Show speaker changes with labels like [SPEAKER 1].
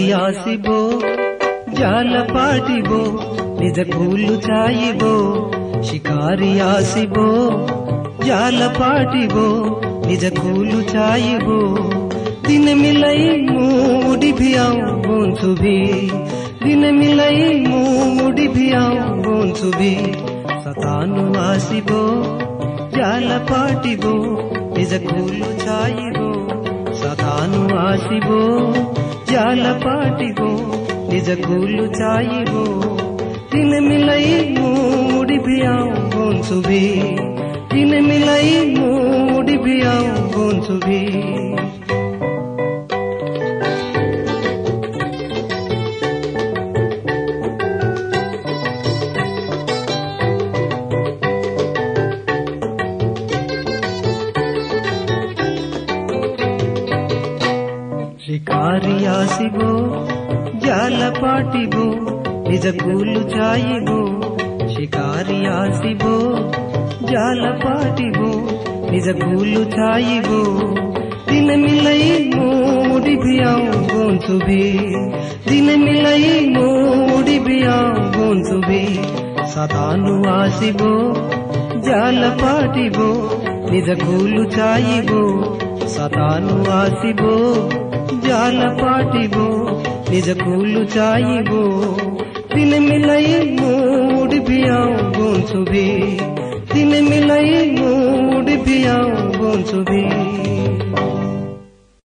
[SPEAKER 1] शिकारियासिबो जाल पाटिबो निज कूलु चाइबो शिकारियासिबो जाल पाटिबो निज कूलु चाइबो दिन मिलई मुड़ी भियाऊं बोंसुभी दिन मिलई मुड़ी भियाऊं बोंसुभी सतानु आसिबो जाल पाटिबो निज कूलु चाइबो सतानु आसिबो जाल पाटिबो निज कूलु चाइबो दिन मिलई मुड़ी भियाऊं बोंसुभी दिन मिलई मुड़ी भियाऊं बोंसुभी शिकारियासिबो जाल पाटिबो निज कूलु चाइबो शिकारियासिबो जाल पाटिबो निज कूलु चाइबो दिन मिलई मुड़ी भियाऊं बोंसुभी दिन मिलई मुड़ी भियाऊं बोंसुभी सतानु आसिबो जाल पाटिबो निज कूलु चाइबो सतानु आसिबो जाल पाटिबो निज कूलु चाइबो दिन मिलई मुड़ी भियाऊं बोंसुभी दिन मिलई मुड़ी भियाऊं बोंसुभी